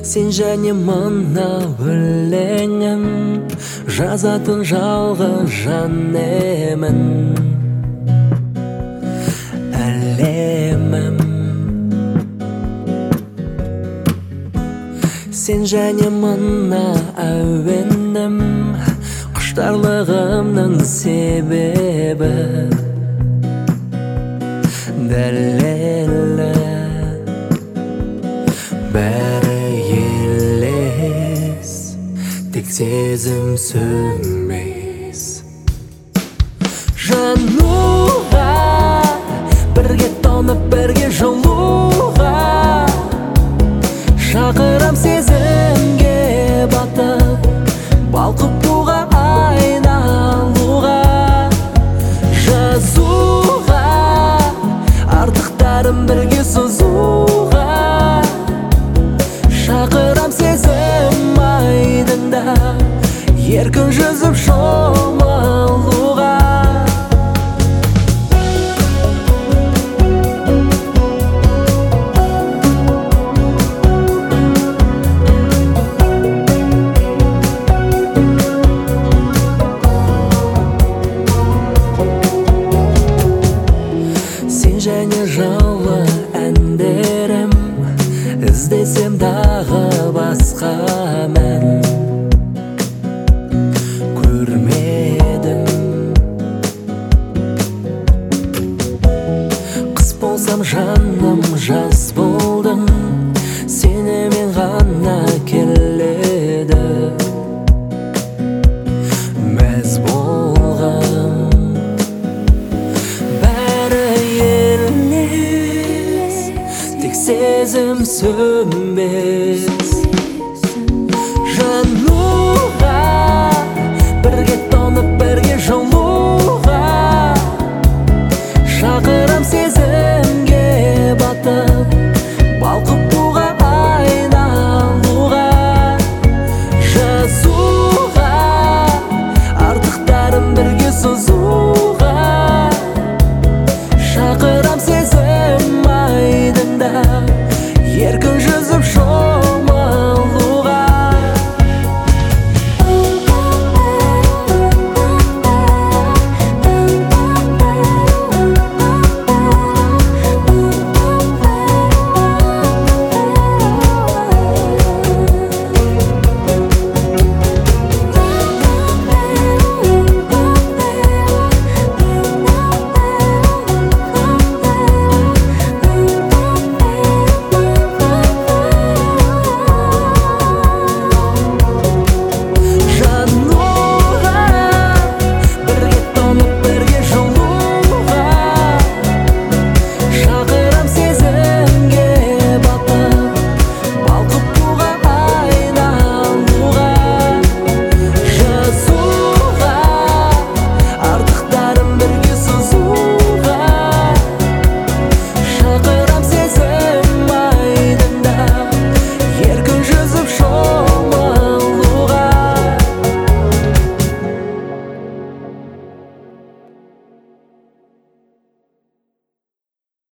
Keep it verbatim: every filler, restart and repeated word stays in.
Сен және мына өлеңім жазатын жалғыз жан емін. Әлемім сен және мына әуенім, құштарлығымның себебі дәлелі. Бәрі елес, тек сезім сөнбес. Жануға бірге тоңып, бірге жылуға, шақырам сезімге батып, балқып туға айналуға. Жазуға артықтарым бірге сызуға, шақырам сезім айдында еркін жүзіп шомылуға. Сен және жылы әндерім, іздесем дағы басқа мән көрмедім. Қыс болсам жаным жаз болдым, сенімен ғана келеді. Мәз болғам бәрі елес, тек сезім сөнбес. Жануға